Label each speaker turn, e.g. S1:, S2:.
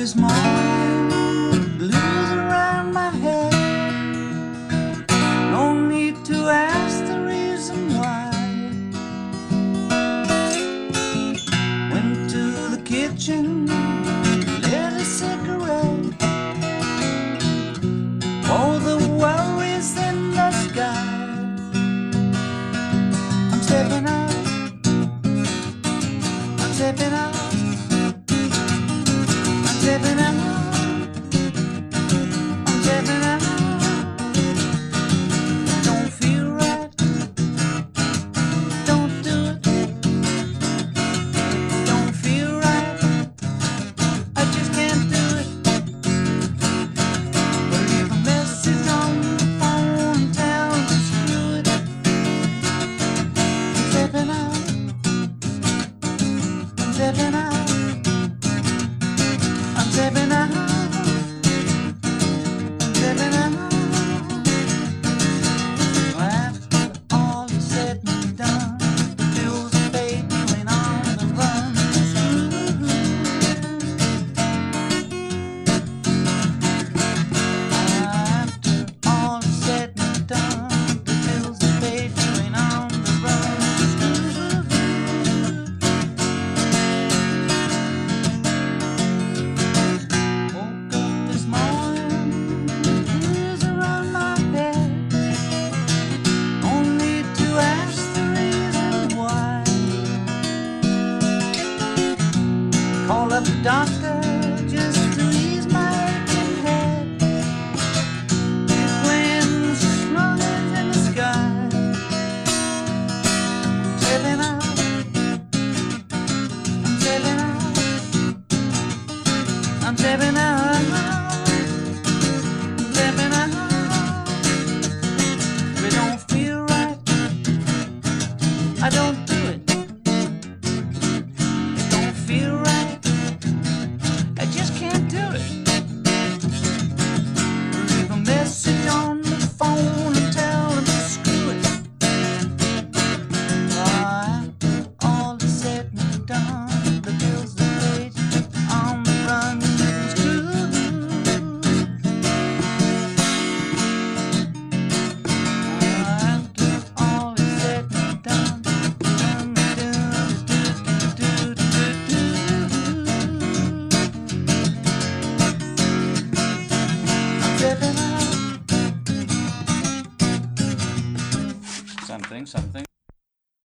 S1: this morning, blues around my head. No need to ask the reason why. Went to the kitchen, lit a cigarette. All the worries in the sky. I'm stepping out, I'm stepping out, I'm stepping out, I'm stepping out. Don't feel right, don't do it. Don't feel right, I just can't do it. But leave a message on the phone, tell me screw it. I'm stepping out, I'm stepping out, I'm stepping out, I'm stepping out. After all is said and done, the bills are paid, you ain't on the run. After all is said and done, the bills are paid, you ain't on the run. Woke up this morning, tears around my head. No need to ask the reason why. Call up the doctor.